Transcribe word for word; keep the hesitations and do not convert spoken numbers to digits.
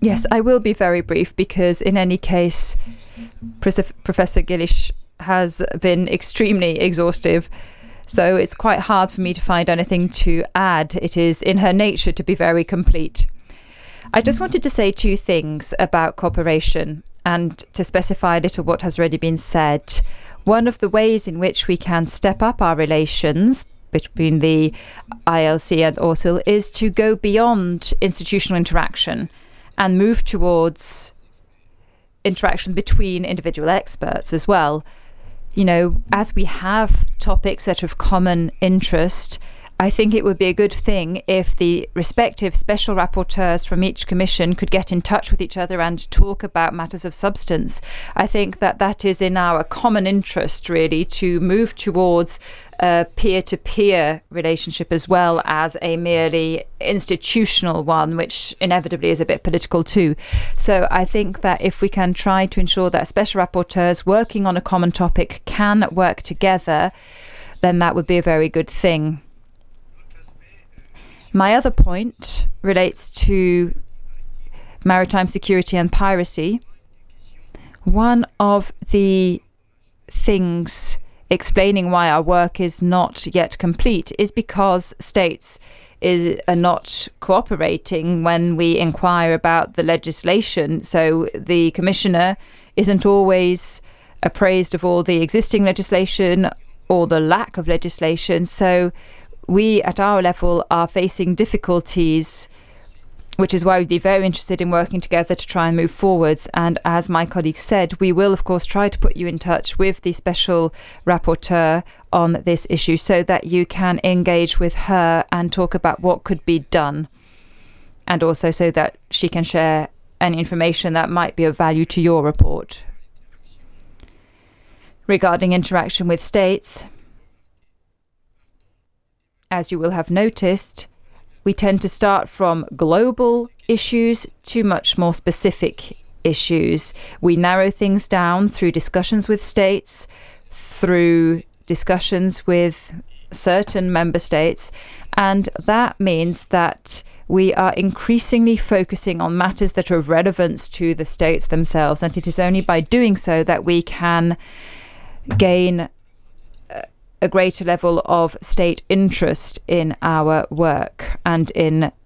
Yes, I will be very brief because, in any case, Pres- Professor Gillish has been extremely exhaustive. So it's quite hard for me to find anything to add. It is in her nature to be very complete. I just wanted to say two things about cooperation and to specify a little what has already been said. One of the ways in which we can step up our relations between the I L C and O S I L is to go beyond institutional interaction and move towards interaction between individual experts as well. You know, as we have topics that are of common interest, I think it would be a good thing if the respective special rapporteurs from each commission could get in touch with each other and talk about matters of substance. I think that that is in our common interest, really, to move towards a peer-to-peer relationship as well as a merely institutional one, which inevitably is a bit political too. So I think that if we can try to ensure that special rapporteurs working on a common topic can work together, then that would be a very good thing. My other point relates to maritime security and piracy. One of the things explaining why our work is not yet complete is because states is, are not cooperating when we inquire about the legislation. So the Commissioner isn't always appraised of all the existing legislation or the lack of legislation. So we at our level are facing difficulties, which is why we'd be very interested in working together to try and move forwards. And as my colleague said, we will, of course, try to put you in touch with the special rapporteur on this issue so that you can engage with her and talk about what could be done. And also so that she can share any information that might be of value to your report. Regarding interaction with states, as you will have noticed, we tend to start from global issues to much more specific issues. We narrow things down through discussions with states, through discussions with certain member states, and that means that we are increasingly focusing on matters that are of relevance to the states themselves, and it is only by doing so that we can gain a greater level of state interest in our work and in